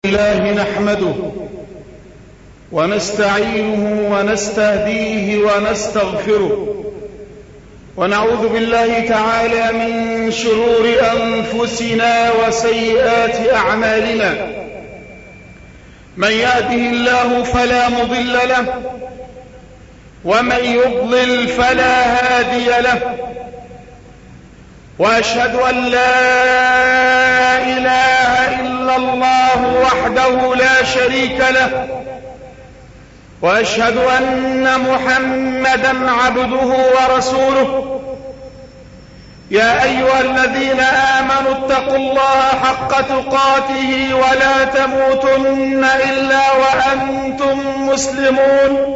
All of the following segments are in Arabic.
الله نحمده ونستعينه ونستهديه ونستغفره ونعوذ بالله تعالى من شرور أنفسنا وسيئات أعمالنا. من يهده الله فلا مضل له ومن يضلل فلا هادي له، وأشهد أن لا إله إلا الله وحده لا شريك له، وأشهد أن محمدا عبده ورسوله. يا أيها الذين آمنوا اتقوا الله حق تقاته ولا تموتن إلا وأنتم مسلمون.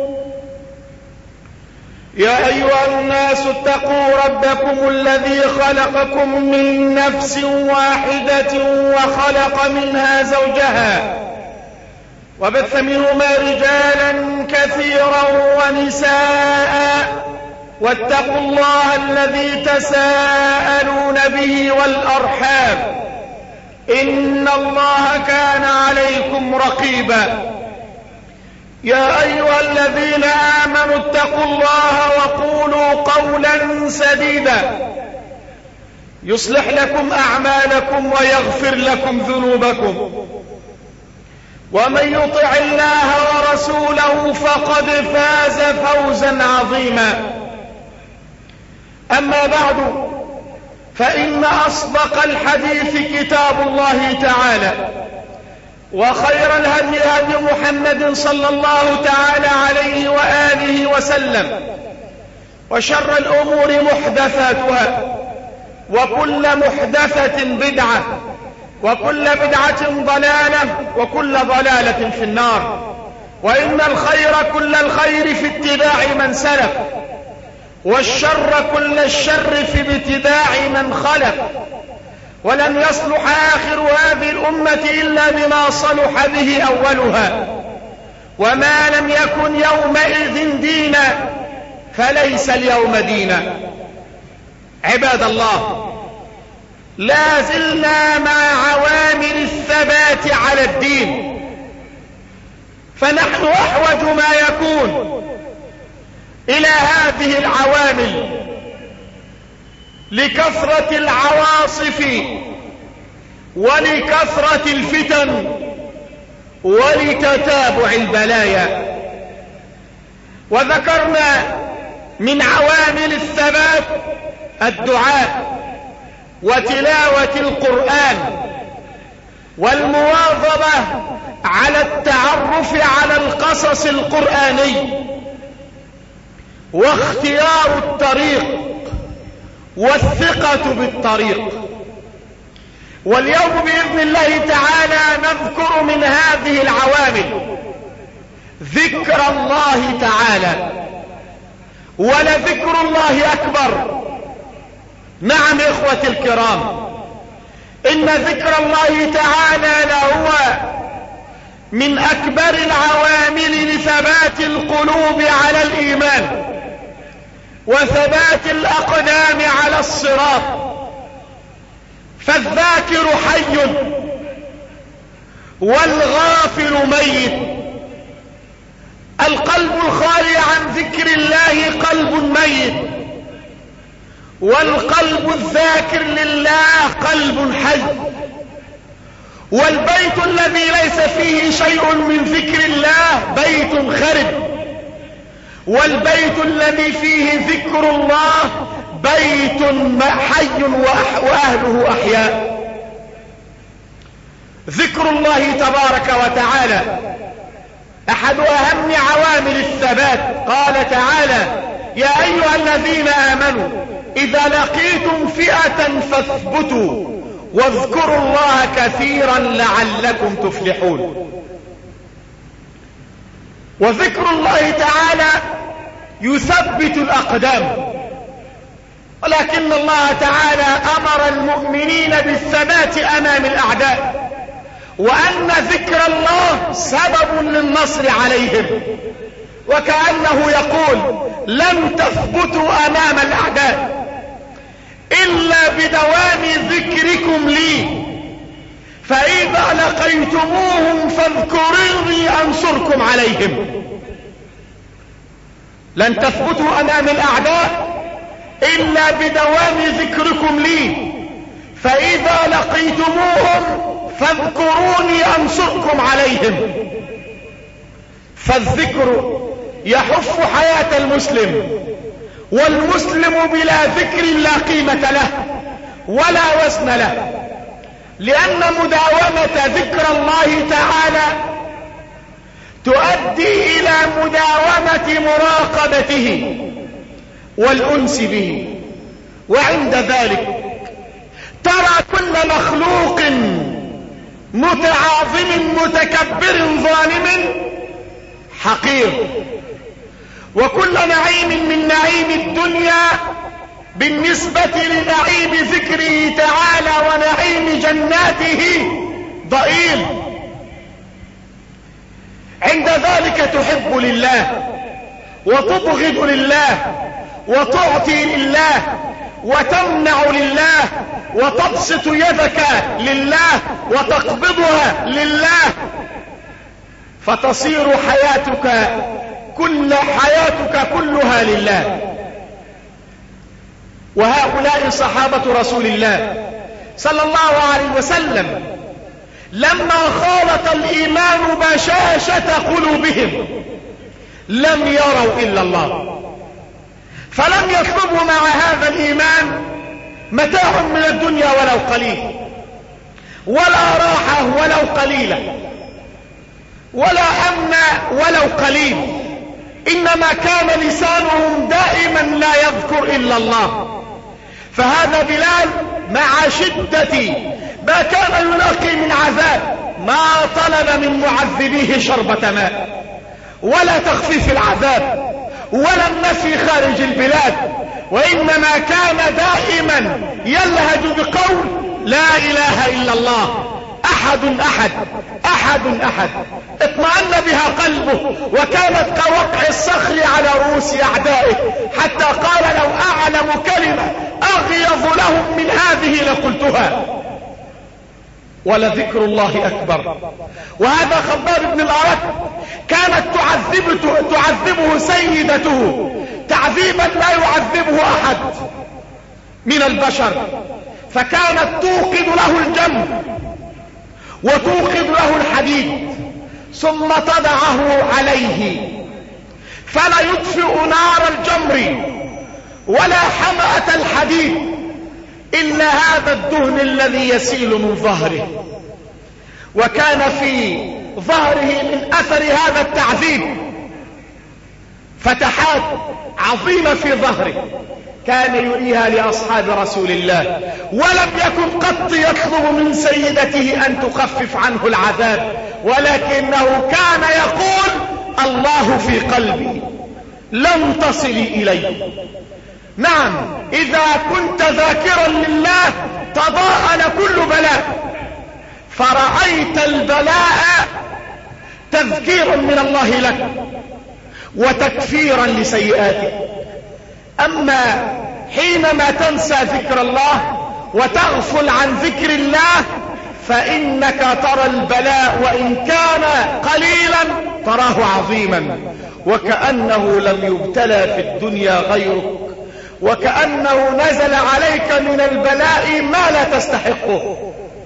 يا أيها الناس اتقوا ربكم الذي خلقكم من نفس واحدة وخلق منها زوجها وبث منهما رجالا كثيرا ونساء، واتقوا الله الذي تساءلون به والأرحام، إن الله كان عليكم رقيبا. يا أيها الذين آمنوا اتقوا الله وقولوا قولا سديدا يصلح لكم أعمالكم ويغفر لكم ذنوبكم، ومن يطع الله ورسوله فقد فاز فوزا عظيما. أما بعد، فإن أصدق الحديث كتاب الله تعالى، وخير الهدي هدي محمد صلى الله تعالى عليه وآله وسلم، وشر الأمور محدثاتها، وكل محدثة بدعة، وكل بدعة ضلالة، وكل ضلالة في النار. وإن الخير كل الخير في اتباع من سلف، والشر كل الشر في ابتداع من خلف. ولن يصلح آخر هذه الأمة إلا بما صلح به أولها، وما لم يكن يومئذ دينا فليس اليوم دينا. عباد الله، لا زلنا مع عوامل الثبات على الدين، فنحن أحوج ما يكون إلى هذه العوامل لكثرة العواصف ولكثرة الفتن ولتتابع البلايا. وذكرنا من عوامل الثبات الدعاء وتلاوة القرآن والمواظبة على التعرف على القصص القرآني واختيار الطريق والثقة بالطريق. واليوم بإذن الله تعالى نذكر من هذه العوامل ذكر الله تعالى، ولذكر الله أكبر. نعم إخوة الكرام، إن ذكر الله تعالى لهو من أكبر العوامل لثبات القلوب على الإيمان وثبات الأقدام على الصراط. فالذاكر حي والغافل ميت. القلب الخالي عن ذكر الله قلب ميت، والقلب الذاكر لله قلب حي. والبيت الذي ليس فيه شيء من ذكر الله بيت خرب، والبيت الذي فيه ذكر الله بيت حي وأهله أحياء. ذكر الله تبارك وتعالى أحد أهم عوامل الثبات. قال تعالى: يا أيها الذين آمنوا إذا لقيتم فئة فاثبتوا واذكروا الله كثيرا لعلكم تفلحون. وذكر الله تعالى يثبت الأقدام، ولكن الله تعالى أمر المؤمنين بالثبات أمام الأعداء، وأن ذكر الله سبب للنصر عليهم. وكأنه يقول: لن تثبتوا أمام الأعداء إلا بدوام ذكركم لي، فإذا لقيتموهم فاذكروني أنصركم عليهم. لن تثبتوا أمام الأعداء إلا بدوام ذكركم لي. فإذا لقيتموهم فاذكروني أنصركم عليهم. فالذكر يحف حياة المسلم، والمسلم بلا ذكر لا قيمة له ولا وزن له، لأن مداومة ذكر الله تعالى تؤدي إلى مداومة مراقبته والأنس به. وعند ذلك ترى كل مخلوق متعاظم متكبر ظالم حقير، وكل نعيم من نعيم الدنيا بالنسبة لنعيم ذكره تعالى ونعيم جناته ضئيل. عند ذلك تحب لله وتبغض لله وتعطي لله وتمنع لله وتبسط يدك لله وتقبضها لله، فتصير حياتك كلها لله. وهؤلاء صحابة رسول الله صلى الله عليه وسلم لما خالط الإيمان بشاشة قلوبهم لم يروا إلا الله، فلم يطلبوا مع هذا الإيمان متاع من الدنيا ولو قليل، ولا راحة ولو قليلة، ولا أمن ولو قليل، إنما كان لسانهم دائما لا يذكر إلا الله. فهذا بلال مع شدة ما كان يلاقي من عذاب ما طلب من معذبيه شربة ماء ولا تخفيف العذاب ولا النفي خارج البلاد، وإنما كان دائما يلهج بقول لا إله إلا الله، أحد أحد أحد أحد، اطمأن بها قلبه وكانت كوقع الصخر على رؤوس أعدائه، حتى قال لو أعلم كلمة أغيظ لهم من هذه لقلتها. ولذكر الله أكبر. وهذا خباب بن الأرت كانت تعذبه سيدته تعذيبا لا يعذبه أحد من البشر، فكانت توقد له الجمر وتوقد له الحديد ثم تضعه عليه فلا يطفئ نار الجمر ولا حمأة الحديد إلا هذا الدهن الذي يسيل من ظهره. وكان في ظهره من أثر هذا التعذيب فتحات عظيمة في ظهره كان يريها لأصحاب رسول الله، ولم يكن قط يطلب من سيدته أن تخفف عنه العذاب، ولكنه كان يقول الله في قلبي لم تصلي إلي. نعم، إذا كنت ذاكرا لله تضاءل كل بلاء، فرأيت البلاء تذكيرا من الله لك وتكفيرا لسيئاتك. أما حينما تنسى ذكر الله وتغفل عن ذكر الله فإنك ترى البلاء وإن كان قليلا تراه عظيما، وكأنه لم يبتلى في الدنيا غيرك، وكأنه نزل عليك من البلاء ما لا تستحقه.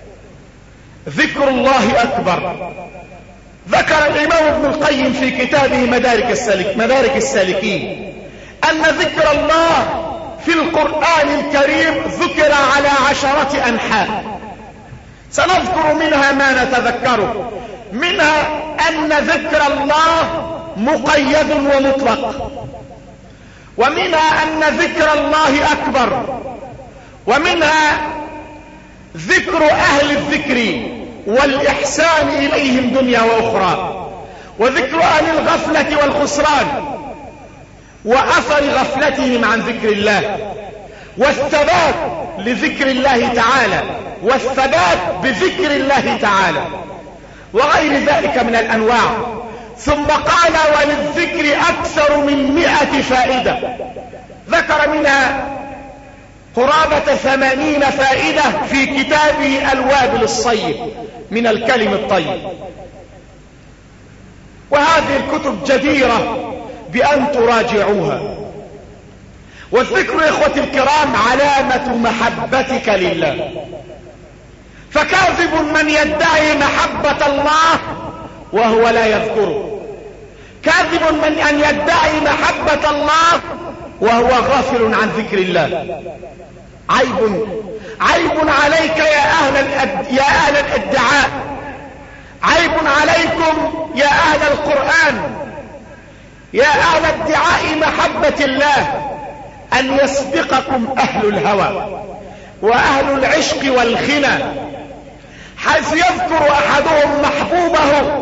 ذكر الله أكبر. ذكر الإمام ابن القيم في كتابه مدارك السالكين أن ذكر الله في القرآن الكريم ذكر على 10 أنحاء، سنذكر منها ما نتذكره. منها أن ذكر الله مقيد ومطلق، ومنها أن ذكر الله أكبر، ومنها ذكر أهل الذكر والإحسان إليهم دنيا وأخرى، وذكر أهل الغفلة والخسران وأثر غفلتهم عن ذكر الله، والثبات لذكر الله تعالى والثبات بذكر الله تعالى وغير ذلك من الأنواع. ثم قال وللذكر أكثر من 100 فائدة، ذكر منها قرابة 80 فائدة في كتابه الوابل الصيب، من الكلم الطيب. وهذه الكتب جديرة بأن تراجعوها. والذكر يا إخوتي الكرام علامة محبتك لله. فكاذب من يدعي محبة الله وهو لا يذكره، كاذب من أن يدعي محبة الله وهو غافل عن ذكر الله. عيب عليك يا أهل الادعاء، عيب عليكم يا أهل القرآن، يا أهل ادعاء محبة الله، أن يسبقكم أهل الهوى وأهل العشق والخنا، حيث يذكر أحدهم محبوبه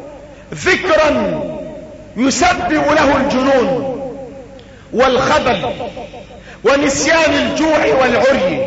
ذكرا يسبب له الجنون والخبل ونسيان الجوع والعري.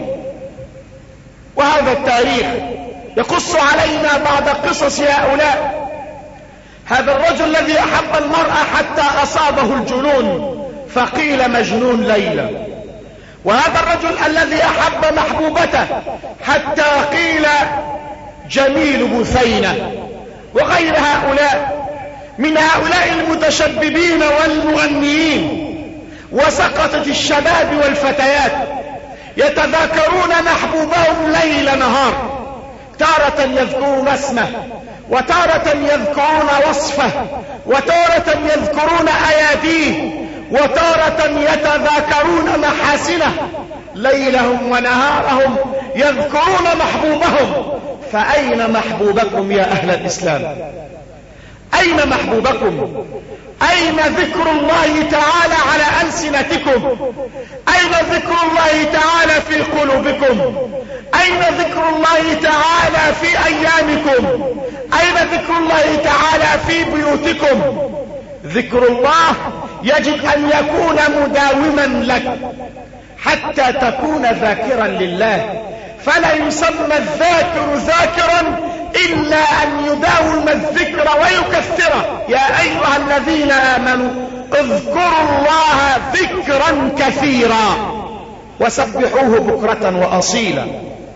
وهذا التاريخ يقص علينا بعض قصص هؤلاء. هذا الرجل الذي أحب المرأة حتى أصابه الجنون فقيل مجنون ليلى، وهذا الرجل الذي أحب محبوبته حتى قيل جميل بثينة، وغير هؤلاء من هؤلاء المتشببين والمغنيين وسقطت الشباب والفتيات يتذاكرون محبوبهم ليل نهار، تارة يذكرون اسمه وتارة يذكرون وصفه وتارة يذكرون أياديه وتارة يتذاكرون محاسنه، ليلهم ونهارهم يذكرون محبوبهم. فأين محبوبكم يا أهل الإسلام؟ أين محبوبكم؟ أين ذكر الله تعالى على ألسنتكم؟ أين ذكر الله تعالى في قلوبكم؟ أين ذكر الله تعالى في أيامكم؟ أين ذكر الله تعالى في بيوتكم؟ ذكر الله يجب أن يكون مداوما لك حتى تكون ذاكرا لله، فلا يسمى الذاكر ذاكرا إلا أن يداوم الذكر ويكثره. يا أيها الذين آمنوا اذكروا الله ذكرا كثيرا وسبحوه بكرة وأصيلا.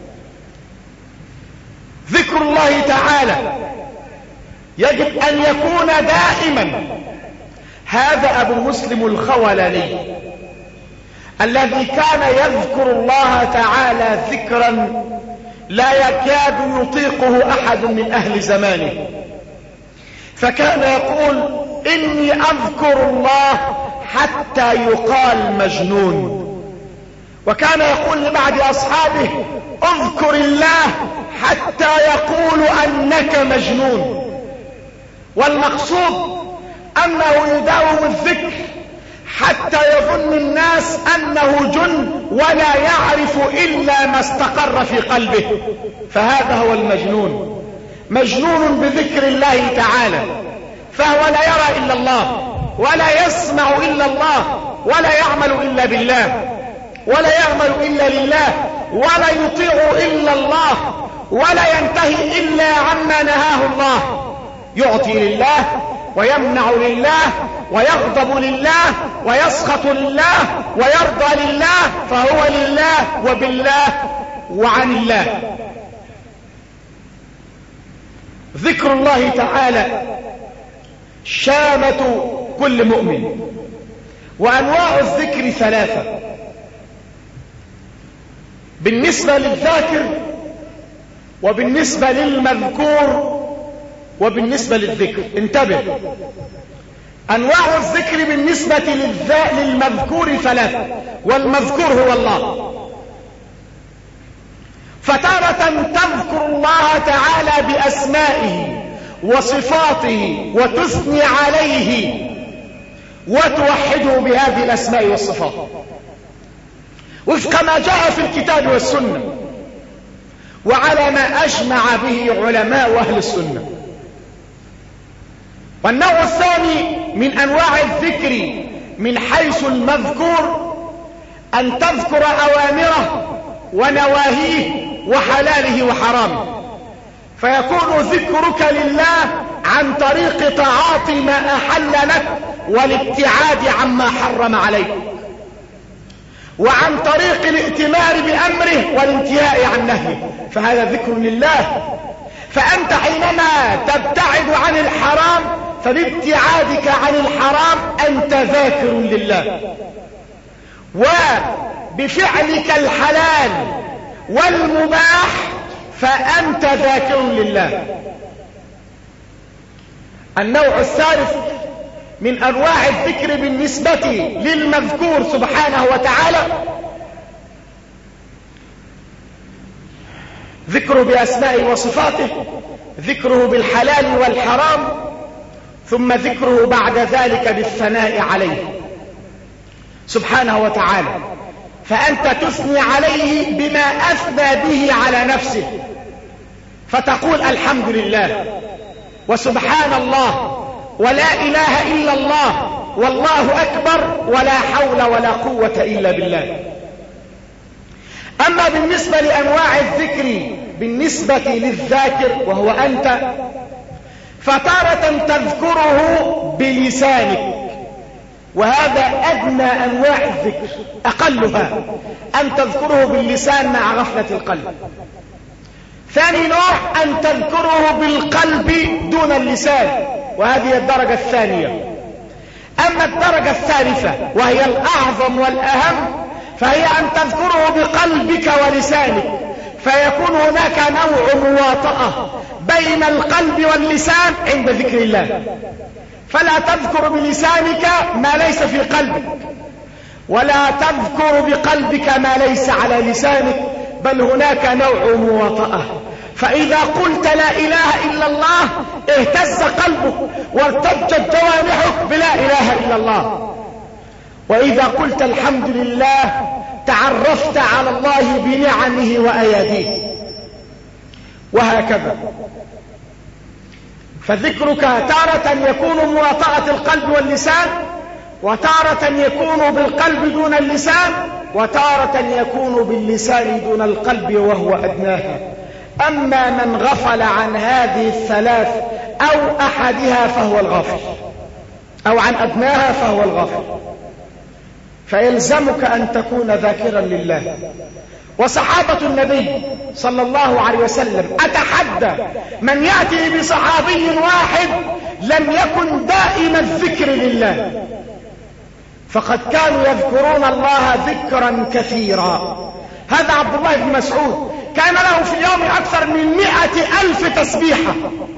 ذكر الله تعالى يجب أن يكون دائما. هذا أبو مسلم الخولاني الذي كان يذكر الله تعالى ذكرا لا يكاد يطيقه أحد من أهل زمانه، فكان يقول إني أذكر الله حتى يقال مجنون. وكان يقول لبعض أصحابه اذكر الله حتى يقول أنك مجنون. والمقصود أنه يداوم الذكر حتى يظن الناس أنه جن ولا يعرف إلا ما استقر في قلبه، فهذا هو المجنون، مجنون بذكر الله تعالى، فهو لا يرى إلا الله ولا يسمع إلا الله ولا يعمل إلا بالله ولا يعمل إلا لله ولا يطيع إلا الله ولا ينتهي إلا عما نهاه الله، يعطي لله ويمنع لله ويغضب لله ويسخط لله ويرضى لله، فهو لله وبالله وعن الله. ذكر الله تعالى شامة كل مؤمن. وأنواع الذكر ثلاثة بالنسبة للذاكر وبالنسبة للمذكور وبالنسبة للذكر. انتبه، أنواع الذكر بالنسبة للمذكور ثلاثة، والمذكور هو الله. فتارة تذكر الله تعالى بأسمائه وصفاته وتثني عليه وتوحده بهذه الأسماء والصفات وفق ما جاء في الكتاب والسنة وعلى ما أجمع به علماء أهل السنة. والنوع الثاني من أنواع الذكر من حيث المذكور أن تذكر أوامره ونواهيه وحلاله وحرامه، فيكون ذكرك لله عن طريق تعاطي ما أحل لك والابتعاد عما حرم عليك، وعن طريق الائتمار بأمره والانتهاء عن نهيه، فهذا ذكر لله. فأنت حينما تبتعد عن الحرام فبابتعادك عن الحرام أنت ذاكر لله، وبفعلك الحلال والمباح فأنت ذاكر لله. النوع الثالث من أنواع الذكر بالنسبة للمذكور سبحانه وتعالى ذكره بأسمائه وصفاته، ذكره بالحلال والحرام، ثم ذكره بعد ذلك بالثناء عليه سبحانه وتعالى، فأنت تثني عليه بما أثنى به على نفسه، فتقول الحمد لله وسبحان الله ولا إله إلا الله والله أكبر ولا حول ولا قوة إلا بالله. أما بالنسبة لأنواع الذكر بالنسبة للذاكر وهو أنت، فتارة تذكره بلسانك، وهذا أدنى أنواع الذكر، أقلها أن تذكره باللسان مع غفلة القلب. ثاني نوع أن تذكره بالقلب دون اللسان، وهذه الدرجة الثانية. أما الدرجة الثالثة وهي الأعظم والأهم فهي أن تذكره بقلبك ولسانك، فيكون هناك نوع مواطأة بين القلب واللسان عند ذكر الله، فلا تذكر بلسانك ما ليس في قلبك، ولا تذكر بقلبك ما ليس على لسانك، بل هناك نوع مواطأة. فإذا قلت لا إله إلا الله اهتز قلبك وارتجت جوارحك بلا إله إلا الله، وإذا قلت الحمد لله تعرفت على الله بنعمه وأياديه، وهكذا. فذكرك تارة يكون مواطأة القلب واللسان، وتارة يكون بالقلب دون اللسان، وتارة يكون باللسان دون القلب وهو أدناها. أما من غفل عن هذه الثلاث أو أحدها فهو الغافل، أو عن أدناها فهو الغافل. فيلزمك أن تكون ذاكرا لله. وصحابة النبي صلى الله عليه وسلم، أتحدى من يأتي بصحابي واحد لم يكن دائم الذكر لله، فقد كانوا يذكرون الله ذكرا كثيرا. هذا عبد الله بن مسعود كان له في اليوم أكثر من 100,000 تسبيحة،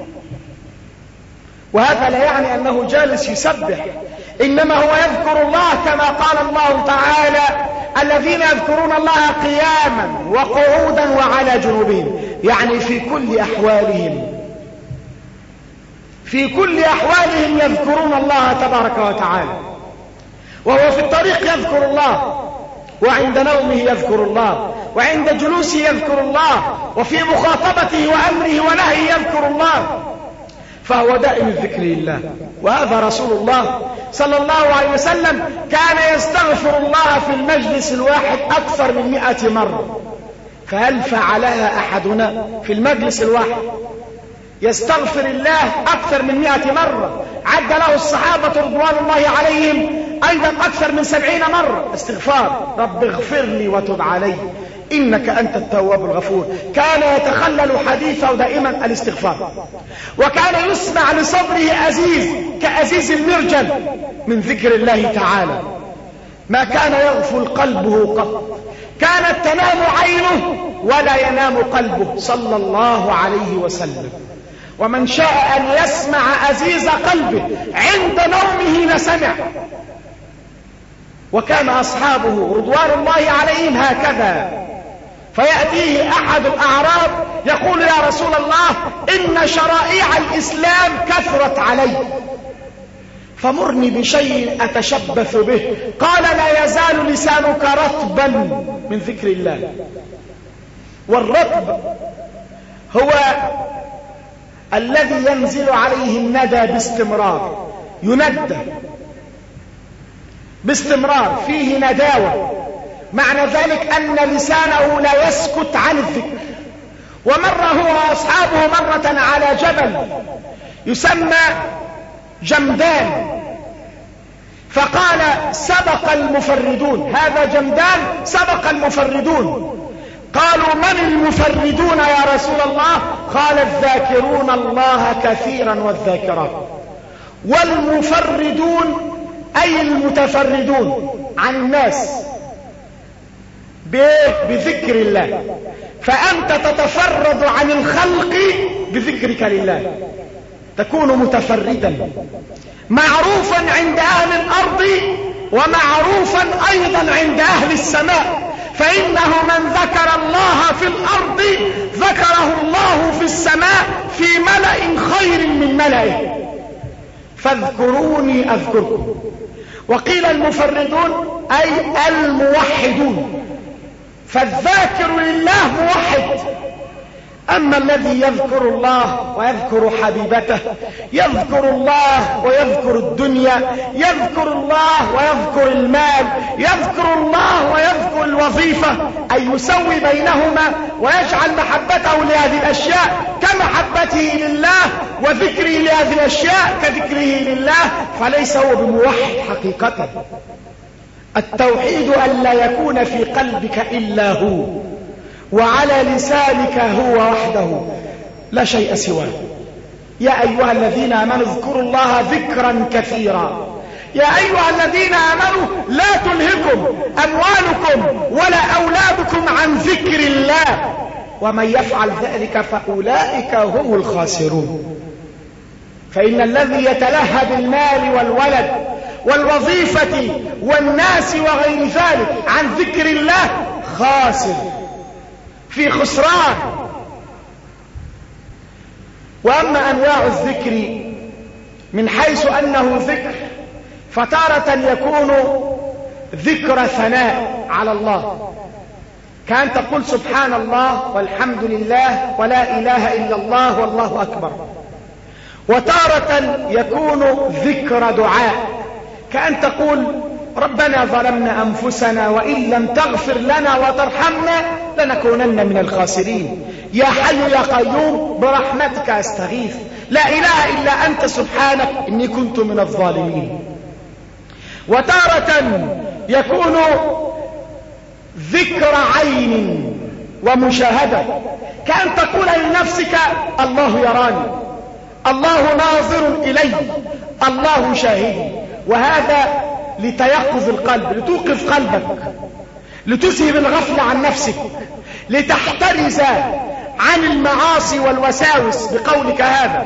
وهذا لا يعني أنه جالس يسبح، إنما هو يذكر الله كما قال الله تعالى الذين يذكرون الله قياما وقعودا وعلى جنوبهم، يعني في كل أحوالهم، في كل أحوالهم يذكرون الله تبارك وتعالى. وهو في الطريق يذكر الله، وعند نومه يذكر الله، وعند جلوسه يذكر الله، وفي مخاطبته وأمره ونهيه يذكر الله، فهو دائم الذكر لله. وهذا رسول الله صلى الله عليه وسلم كان يستغفر الله في المجلس الواحد أكثر من 100 مرة. فهل فعلها أحدنا في المجلس الواحد يستغفر الله أكثر من 100 مرة؟ عد له الصحابة رضوان الله عليهم أيضا أكثر من 70 مرة استغفار، رب اغفر لي وتب علي إنك أنت التواب الغفور. كان يتخلل حديثه دائما الاستغفار، وكان يسمع لصدره أزيز كأزيز المرجل من ذكر الله تعالى. ما كان يغفل قلبه قط، كانت تنام عينه ولا ينام قلبه صلى الله عليه وسلم. ومن شاء أن يسمع أزيز قلبه عند نومه لسمع. وكان أصحابه رضوان الله عليهم هكذا، فيأتيه أحد الأعراب يقول يا رسول الله إن شرائع الإسلام كثرت علي، فمرني بشيء أتشبث به. قال لا يزال لسانك رطبا من ذكر الله. والرطب هو الذي ينزل عليه الندى باستمرار، يندى باستمرار، فيه نداوة، معنى ذلك أن لسانه لا يسكت عن الذكر. ومر هو وأصحابه مرة على جبل يسمى جمدان، فقال سبق المفردون، هذا جمدان سبق المفردون. قالوا من المفردون يا رسول الله؟ قال الذاكرون الله كثيرا والذاكرات. والمفردون أي المتفردون عن الناس بذكر الله، فأنت تتفرد عن الخلق بذكرك لله، تكون متفردا معروفا عند أهل الأرض ومعروفا أيضا عند أهل السماء، فإنه من ذكر الله في الأرض ذكره الله في السماء في ملأ خير من ملئه. فاذكروني أذكركم. وقيل المفردون أي الموحدون، فالذاكر لله موحد. أما الذي يذكر الله ويذكر حبيبته، يذكر الله ويذكر الدنيا، يذكر الله ويذكر المال، يذكر الله ويذكر الوظيفة، أي يسوي بينهما ويجعل محبته لهذه الأشياء كمحبته لله وذكره لهذه الأشياء كذكره لله، فليس هو بموحد حقيقة. التوحيد أن لا يكون في قلبك إلا هو، وعلى لسانك هو وحده لا شيء سواه. يا أيها الذين آمنوا اذكروا الله ذكرا كثيرا. يا أيها الذين آمنوا لا تلهكم أموالكم ولا أولادكم عن ذكر الله ومن يفعل ذلك فأولئك هم الخاسرون. فإن الذي يتلهى بالمال والولد والوظيفة والناس وغير ذلك عن ذكر الله خاسر، في خسران. وأما أنواع الذكر من حيث أنه ذكر، فتارة يكون ذكر ثناء على الله، كأن تقول سبحان الله والحمد لله ولا إله إلا الله والله أكبر. وتارة يكون ذكر دعاء، كأن تقول ربنا ظلمنا أنفسنا وإن لم تغفر لنا وترحمنا لنكونن من الخاسرين، يا حي يا قيوم برحمتك أستغيث، لا إله إلا أنت سبحانك إني كنت من الظالمين. وتارة يكون ذكر عين ومشاهدة، كأن تقول لنفسك الله يراني، الله ناظر إلي، الله شاهدي. وهذا لتيقظ القلب، لتوقف قلبك، لتذهب الغفلة عن نفسك، لتحترز عن المعاصي والوساوس بقولك هذا،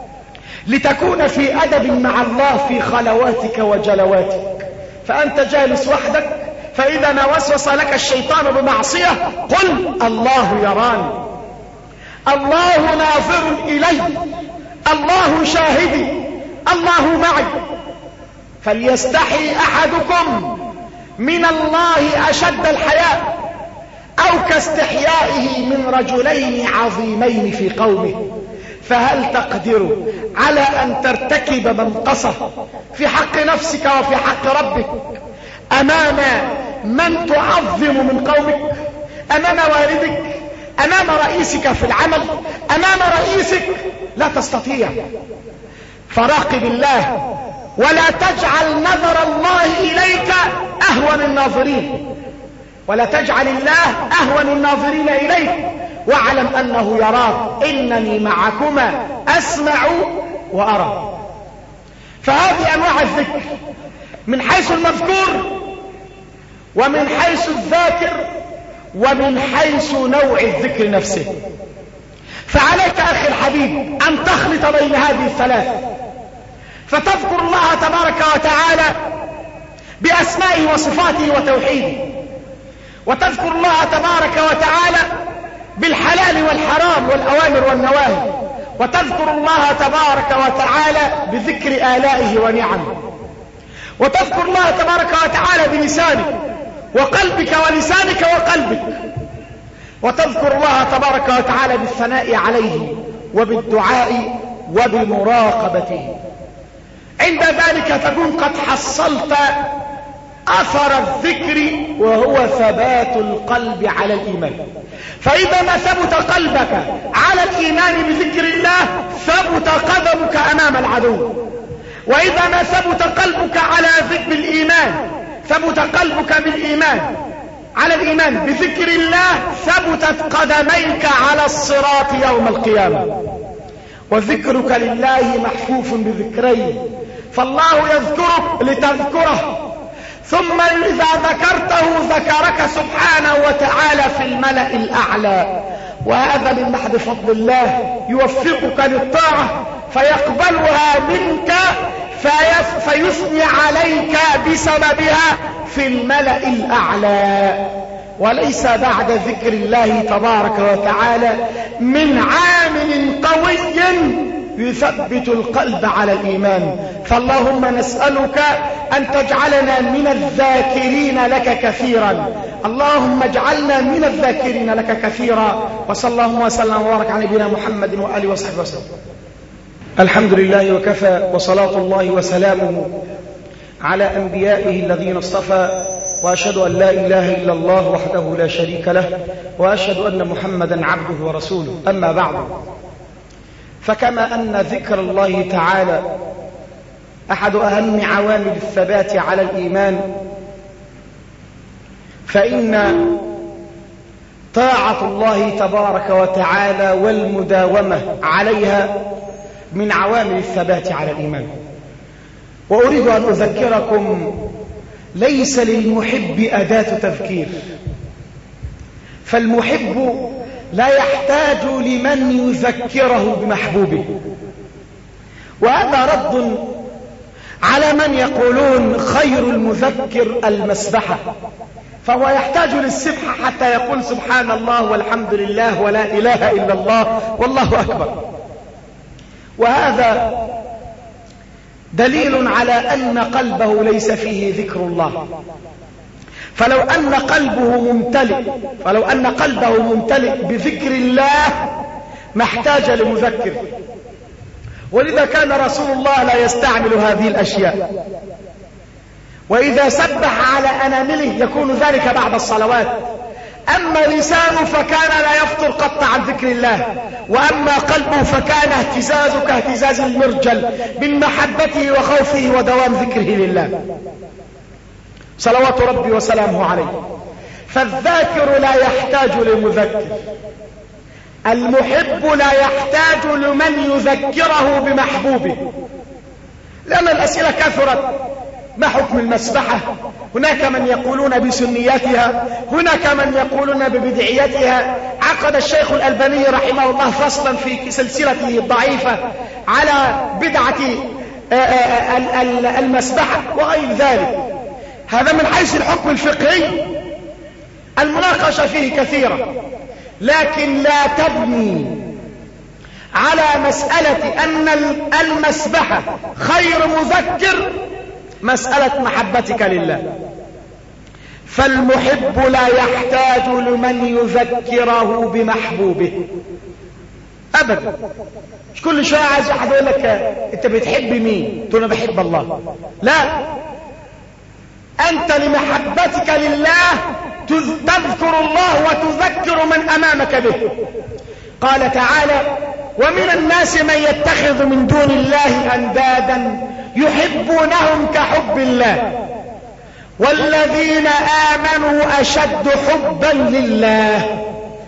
لتكون في أدب مع الله في خلواتك وجلواتك. فأنت جالس وحدك، فإذا ما وسوس لك الشيطان بمعصية قل الله يراني، الله ناظر إلي، الله شاهدي، الله معي. فليستحي أحدكم من الله أشد الحياء، أو كاستحيائه من رجلين عظيمين في قومه. فهل تقدر على أن ترتكب منقصة في حق نفسك وفي حق ربك أمام من تعظم من قومك، أمام والدك، أمام رئيسك في العمل، أمام رئيسك؟ لا تستطيع. فراقب الله، ولا تجعل نظر الله إليك أهون الناظرين، ولا تجعل الله أهون الناظرين إليك، واعلم أنه يراك، إنني معكما أسمع وأرى. فهذه أنواع الذكر من حيث المذكور ومن حيث الذاكر ومن حيث نوع الذكر نفسه. فعليك أخي الحبيب أن تخلط بين هذه الثلاث، فتذكر الله تبارك وتعالى بأسمائه وصفاته وتوحيده، وتذكر الله تبارك وتعالى بالحلال والحرام والأوامر والنواهي، وتذكر الله تبارك وتعالى بذكر آلائه ونعمه، وتذكر الله تبارك وتعالى بلسانك وقلبك ولسانك وقلبك، وتذكر الله تبارك وتعالى بالثناء عليه وبالدعاء وبمراقبته. عند ذلك تكون قد حصلت أثر الذكر، وهو ثبات القلب على الإيمان. فإذا ما ثبت قلبك على الإيمان بذكر الله ثبت قدمك أمام العدو، وإذا ما ثبت قلبك على ذكر الإيمان ثبت قلبك بالإيمان على الإيمان بذكر الله ثبتت قدميك على الصراط يوم القيامة. وذكرك لله محفوف بذكرين، فالله يذكرك لتذكره، ثم إذا ذكرته ذكرك سبحانه وتعالى في الملأ الأعلى. وهذا من محض فضل الله، يوفقك للطاعة فيقبلها منك فيثني عليك بسببها في الملأ الأعلى. وليس بعد ذكر الله تبارك وتعالى من عامل قوي يثبت القلب على الإيمان. فاللهم نسألك أن تجعلنا من الذاكرين لك كثيرا، اللهم اجعلنا من الذاكرين لك كثيرا. وصلى الله وسلم وبارك على نبينا محمد وآله وصحبه وسلم. الحمد لله وكفى، وصلاة الله وسلامه على أنبيائه الذين اصطفى، وأشهد أن لا إله إلا الله وحده لا شريك له، وأشهد أن محمدا عبده ورسوله. أما بعد، فكما أن ذكر الله تعالى أحد أهم عوامل الثبات على الإيمان، فإن طاعة الله تبارك وتعالى والمداومة عليها من عوامل الثبات على الإيمان. وأريد أن أذكركم ليس للمحب أداة تذكير، فالمحب لا يحتاج لمن يذكره بمحبوبه. وهذا رد على من يقولون خير المذكر المسبحة، فهو يحتاج للسبحة حتى يقول سبحان الله والحمد لله ولا إله إلا الله والله أكبر. وهذا دليل على أن قلبه ليس فيه ذكر الله. فلو أن قلبه ممتلئ بذكر الله ما احتاج لمذكر. ولذا كان رسول الله لا يستعمل هذه الأشياء. وإذا سبح على أنامله يكون ذلك بعد الصلوات. أما لسانه فكان لا يفطر قط عن ذكر الله، وأما قلبه فكان اهتزازه كاهتزاز المرجل من محبته وخوفه ودوام ذكره لله صلوات ربي وسلامه عليه. فالذاكر لا يحتاج لمذكر، المحب لا يحتاج لمن يذكره بمحبوبه. لأن الأسئلة كثرت: ما حكم المسبحة؟ هناك من يقولون بسنيتها، هناك من يقولون ببدعيتها. عقد الشيخ الألباني رحمه الله فصلا في سلسلته الضعيفة على بدعة المسبحة وغير ذلك. هذا من حيث الحكم الفقهي المناقشة فيه كثيرة، لكن لا تبني على مسألة أن المسبحة خير مذكر مسألة محبتك لله. فالمحب لا يحتاج لمن يذكره بمحبوبه أبدا. مش كل شوية عايز أحد يقول لك أنت بتحب مين؟ تقول أنا بحب الله. لا، أنت لمحبتك لله تذكر الله وتذكر من أمامك به. قال تعالى: ومن الناس من يتخذ من دون الله أندادا يحبونهم كحب الله والذين آمنوا أشد حبا لله.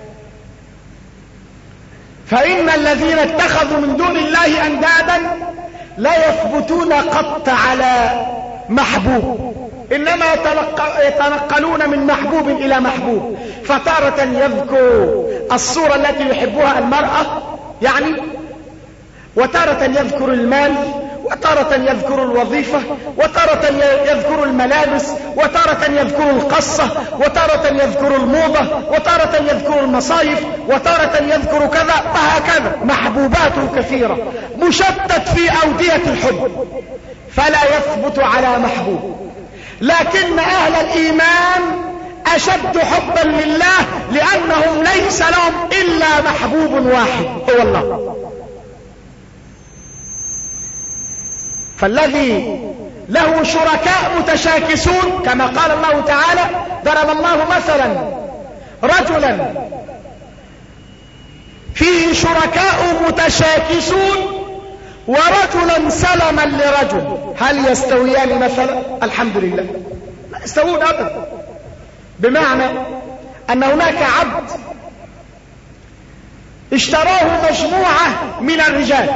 فإن الذين اتخذوا من دون الله أندادا لا يثبتون قط على محبوب، إنما يتنقلون من محبوب إلى محبوب. فتارة يذكر الصورة التي يحبها المرأة يعني، وتارة يذكر المال، وتارة يذكر الوظيفة، وتارة يذكر الملابس، وتارة يذكر القصة، وتارة يذكر الموضة، وتارة يذكر المصايف، وتارة يذكر كذا وهكذا. محبوباته كثيرة، مشتت في أودية الحب، فلا يثبت على محبوب. لكن أهل الإيمان أشد حبا لله، لأنهم ليس لهم إلا محبوب واحد هو الله. فالذي له شركاء متشاكسون كما قال الله تعالى: ضرب الله مثلا رجلا فيه شركاء متشاكسون ورجلا سلما لرجل، هل يستويان مثلا؟ الحمد لله لا يستوون أبدا. بمعنى أن هناك عبد اشتراه مجموعة من الرجال،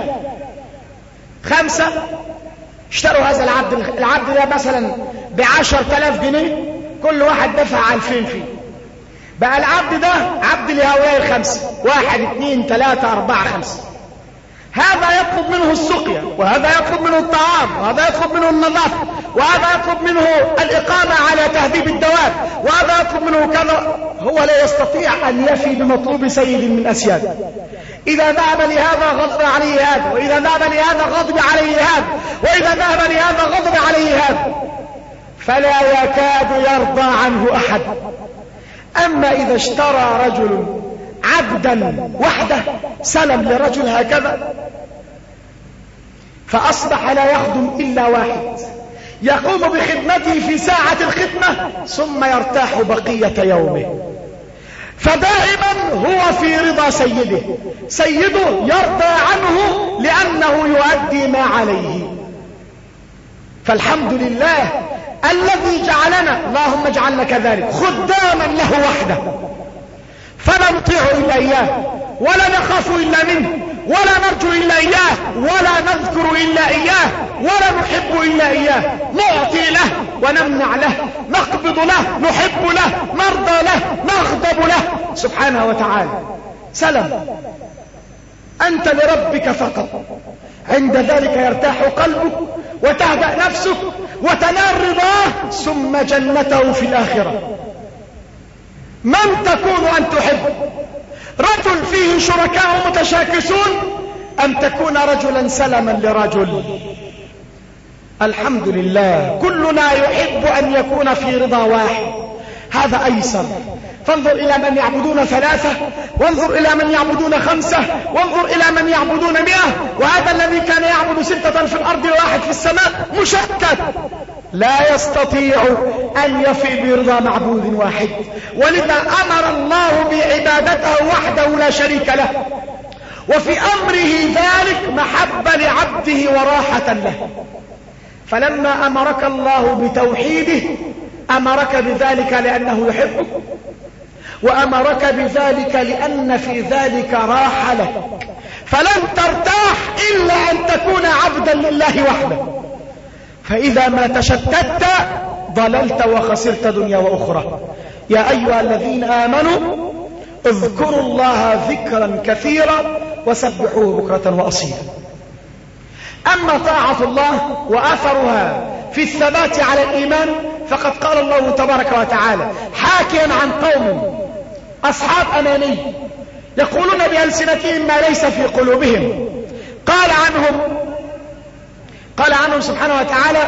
5 اشتروا هذا العبد ده مثلا ب10,000 جنيه، كل واحد دفع 2000 فيه. بقى العبد ده عبد لهؤلاء ال5، 1 2 3 4 5. هذا يطلب منه السقيا، وهذا يطلب منه الطعام، وهذا يطلب منه النظافة، وهذا يطلب منه الإقامة على تهذيب الدواب، وهذا يطلب منه كذا. هو لا يستطيع أن يفي بمطلوب سيد من أسياده. إذا ذهب لهذا غضب عليه هذا، وإذا ذهب لهذا غضب عليه هذا، وإذا ذهب لهذا غضب عليه هذا، فلا يكاد يرضى عنه أحد. أما إذا اشترى رجل عبدا وحده، سلم لرجل هكذا، فأصبح لا يخدم إلا واحد يقوم بخدمته في ساعة الخدمة ثم يرتاح بقية يومه. فدائما هو في رضا سيده، سيده يرضى عنه لأنه يؤدي ما عليه. فالحمد لله الذي جعلنا، اللهم اجعلنا كذلك، خداما له وحده، فلا نطيع إلا إياه، ولا نخاف إلا منه، ولا نرجو إلا إياه، ولا نذكر إلا إياه، ولا نحب إلا إياه. نعطي له ونمنع له، نقبض له، نحب له، نرضى له، نغضب له سبحانه وتعالى. سلام، أنت لربك فقط. عند ذلك يرتاح قلبك وتهدأ نفسك وتنال رضاه، ثم جنته في الآخرة. من تكون أن تحب؟ رجل فيه شركاء متشاكسون، أم تكون رجلا سلما لرجل؟ الحمد لله كلنا يحب أن يكون في رضا واحد، هذا أيسر. فانظر إلى من يعبدون 3، وانظر إلى من يعبدون 5، وانظر إلى من يعبدون 100، وهذا الذي كان يعبد 6 في الأرض و1 في السماء مشتت، لا يستطيع أن يفي برضا معبود واحد. ولذا أمر الله بعبادته وحده لا شريك له، وفي أمره ذلك محبة لعبده وراحة له. فلما أمرك الله بتوحيده أمرك بذلك لأنه يحبك، وأمرك بذلك لأن في ذلك راحة لك. فلن ترتاح إلا أن تكون عبدا لله وحده. فإذا ما تشتت ضللت وخسرت دنيا وأخرى. يا أيها الذين آمنوا اذكروا الله ذكرا كثيرا وسبحوه بكرة وأصيلا. أما طاعة الله وأثرها في الثبات على الإيمان، فقد قال الله تبارك وتعالى حاكيا عن قوم أصحاب أماني يقولون بألسنتهم ما ليس في قلوبهم. قال عنهم سبحانه وتعالى: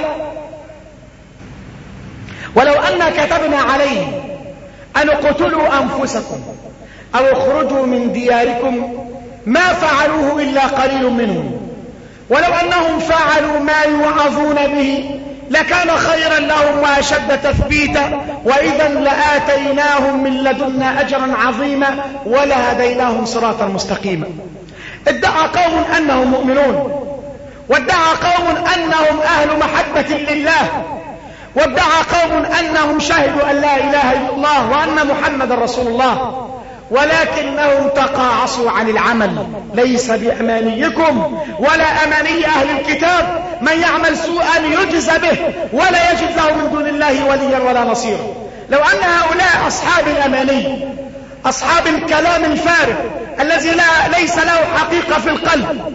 ولو أن كتبنا عليهم أن اقتلوا أنفسكم أو اخرجوا من دياركم ما فعلوه إلا قليل منهم، ولو أنهم فعلوا ما يوعظون به لكان خيرا لهم وأشد تثبيتا، وإذا لآتيناهم من لدنا أجرا عظيما ولهديناهم صراطا مستقيما. ادعى قوم أنهم مؤمنون، وادعى قوم أنهم أهل محبة لله، وادعى قوم أنهم شهدوا أن لا إله إلا الله وأن محمد رسول الله، ولكنهم تقاعصوا عن العمل. ليس بأمانيكم ولا أماني أهل الكتاب، من يعمل سوءا يجزى به ولا يجد له من دون الله وليا ولا نصيرا. لو أن هؤلاء أصحاب الأماني، أصحاب الكلام الفارغ الذي ليس له حقيقة في القلب،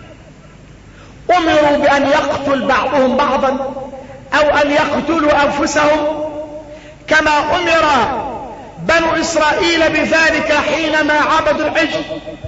أمروا بأن يقتل بعضهم بعضا أو أن يقتلوا أنفسهم كما أمر بنو إسرائيل بذلك حينما عبدوا العجل،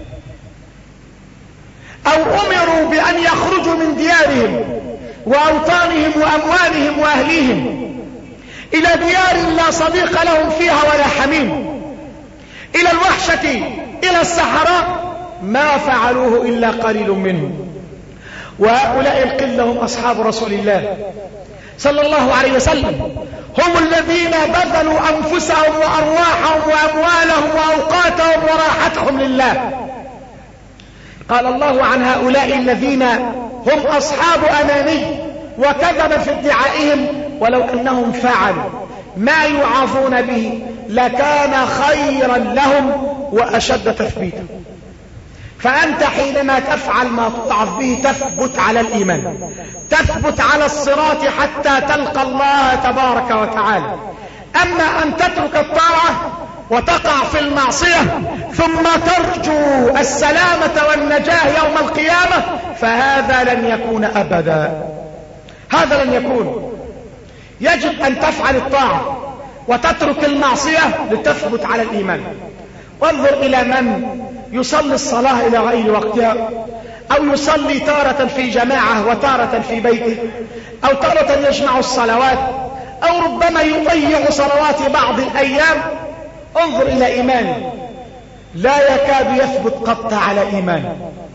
أو أمروا بأن يخرجوا من ديارهم وأوطانهم وأموالهم وأهليهم إلى ديار لا صديق لهم فيها ولا حميم، إلى الوحشة، إلى الصحراء، ما فعلوه إلا قليل منهم. وهؤلاء القلة هم أصحاب رسول الله صلى الله عليه وسلم، هم الذين بذلوا أنفسهم وأرواحهم وأموالهم وأوقاتهم وراحتهم لله. قال الله عن هؤلاء الذين هم أصحاب أماني وكذب في ادعائهم: ولو أنهم فعلوا ما يوعظون به لكان خيرا لهم وأشد تثبيتا. فأنت حينما تفعل ما توعظ به تثبت على الإيمان، تثبت على الصراط حتى تلقى الله تبارك وتعالى. أما أن تترك الطاعة وتقع في المعصية ثم ترجو السلامة والنجاة يوم القيامة فهذا لن يكون أبدا، هذا لن يكون. يجب أن تفعل الطاعة وتترك المعصية لتثبت على الإيمان. وانظر إلى من يصلي الصلاة إلى غير وقتها، أو يصلي تارة في جماعة وتارة في بيته، أو تارة يجمع الصلوات، أو ربما يضيع صلوات بعض الأيام. انظر إلى إيمانه، لا يكاد يثبت قط على إيمانه،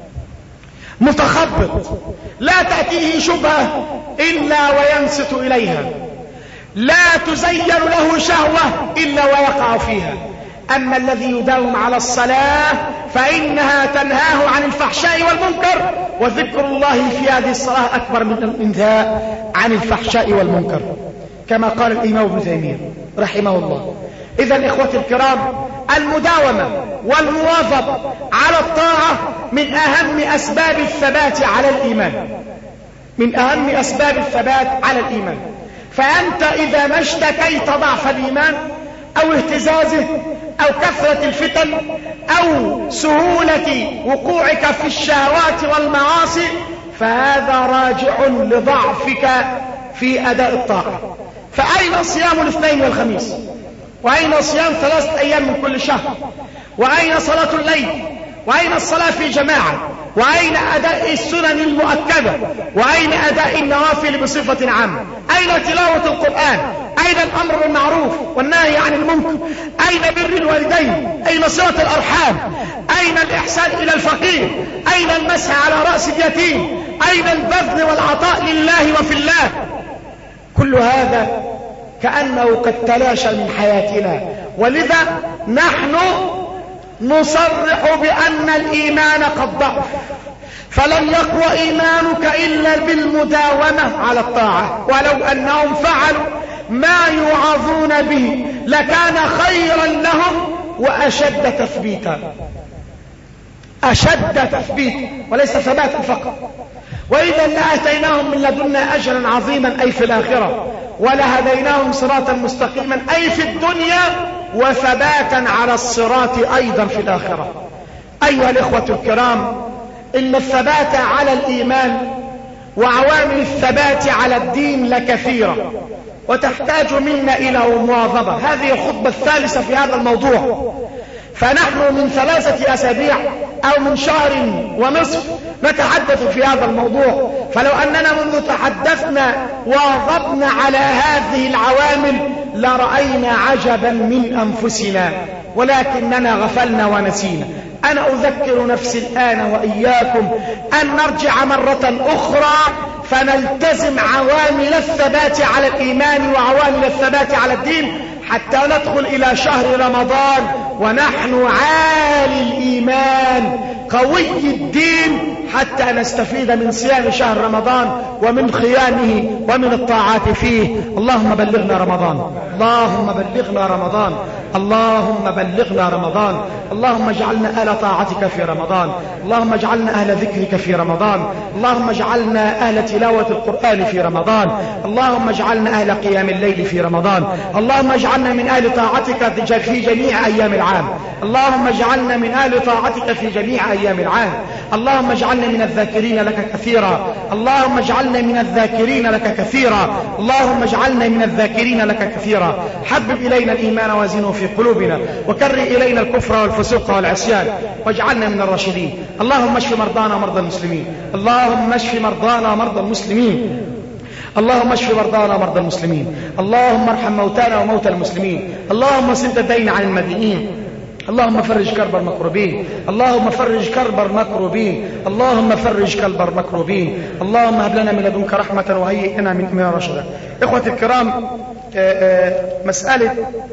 متخبط، لا تأتيه شبهة إلا وينصت إليها، لا تزين له شهوة إلا ويقع فيها. أما الذي يداوم على الصلاة فإنها تنهاه عن الفحشاء والمنكر، وذكر الله في هذه الصلاة أكبر من الانتهاء عن الفحشاء والمنكر، كما قال الإمام ابن تيمية رحمه الله. إذن إخوتي الكرام، المداومة والمواظبة على الطاعة من أهم أسباب الثبات على الإيمان، من أهم أسباب الثبات على الإيمان. فأنت إذا ما اشتكيت ضعف الإيمان أو اهتزازه أو كثرة الفتن أو سهولة وقوعك في الشهوات والمعاصي فهذا راجع لضعفك في أداء الطاعة. فأين صيام الاثنين والخميس؟ وأين صيام 3 أيام من كل شهر؟ وأين صلاة الليل؟ وأين الصلاة في جماعة؟ وأين أداء السنن المؤكدة؟ وأين أداء النوافل بصفة عامة؟ أين تلاوة القرآن؟ أين الأمر بالمعروف والنهي عن المنكر؟ أين بر الوالدين؟ أين صلة الأرحام؟ أين الإحسان إلى الفقير؟ أين المسح على رأس اليتيم؟ أين البذل والعطاء لله وفي الله؟ كل هذا كأنه قد تلاشى من حياتنا، ولذا نحن نصرح بأن الإيمان قد ضعف، فلن يقوى إيمانك إلا بالمداومة على الطاعة. ولو أنهم فعلوا ما يوعظون به لكان خيرا لهم وأشد تثبيتا، أشد تثبيتا وليس ثباتا فقط. وإذا لآتيناهم من لدنا أجرا عظيما أي في الآخرة، ولهديناهم صراطا مستقيما أي في الدنيا، وثباتا على الصراط أيضا في الآخرة. أيها الإخوة الكرام، إن الثبات على الإيمان وعوامل الثبات على الدين لكثيرة، وتحتاج منا إلى مواظبة. هذه الخطبة الثالثة في هذا الموضوع، فنحن من 3 أسابيع أو من 1.5 شهر نتحدث في هذا الموضوع. فلو أننا منذ تحدثنا واظبنا على هذه العوامل لرأينا عجبا من أنفسنا، ولكننا غفلنا ونسينا. أنا أذكر نفسي الآن وإياكم أن نرجع مرة أخرى فنلتزم عوامل الثبات على الإيمان وعوامل الثبات على الدين، حتى ندخل إلى شهر رمضان ونحن عالي الإيمان قوي الدين، حتى نستفيد من صيام شهر رمضان ومن قيامه ومن الطاعات فيه. اللهم بلغنا رمضان، اللهم بلغنا رمضان، اللهم بلغنا رمضان. اللهم اجعلنا أهل طاعتك في رمضان، اللهم اجعلنا أهل ذكرك في رمضان، اللهم اجعلنا أهل تلاوة القرآن في رمضان، اللهم اجعلنا أهل قيام الليل في رمضان، اللهم اجعلنا من أهل طاعتك في جميع أيام العام، اللهم اجعلنا من أهل طاعتك في جميع أيام العام، اللهم اجعلنا من الذاكرين لك كثيرا، اللهم اجعلنا من الذاكرين لك كثيرا، اللهم اجعلنا من الذاكرين لك كثيرا. حبب إلينا الإيمان وزنه في قلوبنا، وكره إلينا الكفر والفسوق والعصيان، واجعلنا من الراشدين. اللهم اشف مرضانا ومرضى المسلمين، اللهم اشف مرضانا ومرضى المسلمين، اللهم اشف مرضانا ومرضى المسلمين، اللهم ارحم موتانا وموتى المسلمين، اللهم سد الدين عن المدينين، اللهم فرج كرب المكروبين، اللهم فرج كرب المكروبين، اللهم فرج كرب المكروبين، اللهم هب لنا من لدنك رحمة وهيئ لنا من أمرنا رشدا. إخوتي الكرام، مسألة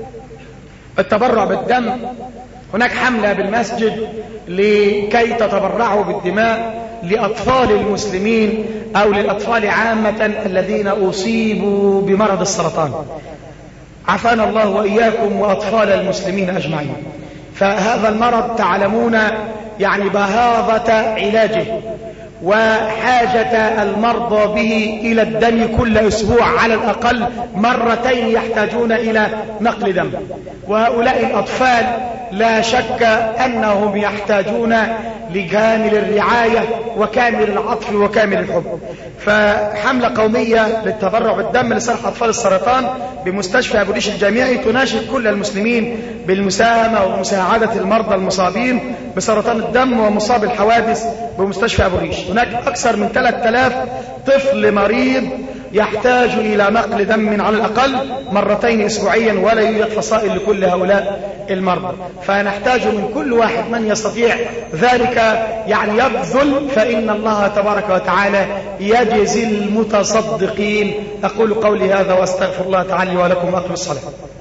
التبرع بالدم، هناك حملة بالمسجد لكي تتبرعوا بالدماء لأطفال المسلمين أو للأطفال عامة الذين أصيبوا بمرض السرطان. عافانا الله وإياكم وأطفال المسلمين أجمعين. فهذا المرض تعلمون يعني بهاضة علاجه وحاجة المرضى به إلى الدم كل أسبوع على الأقل مرتين، يحتاجون إلى نقل دم. وهؤلاء الأطفال لا شك أنهم يحتاجون لكامل الرعاية وكامل العطف وكامل الحب. فحملة قومية للتبرع بالدم لصالح أطفال السرطان بمستشفى أبو ريش الجامعي تناشد كل المسلمين بالمساهمة ومساعدة المرضى المصابين بسرطان الدم ومصاب الحوادث بمستشفى أبو ريش. هناك أكثر من 3000 طفل مريض يحتاج إلى نقل دم على الأقل مرتين أسبوعيا، ولا يوجد فصائل لكل هؤلاء المرضى. فنحتاج من كل واحد من يستطيع ذلك يعني يبذل، فإن الله تبارك وتعالى يجزي المتصدقين. أقول قولي هذا وأستغفر الله تعالى ولكم وأقم الصلاة.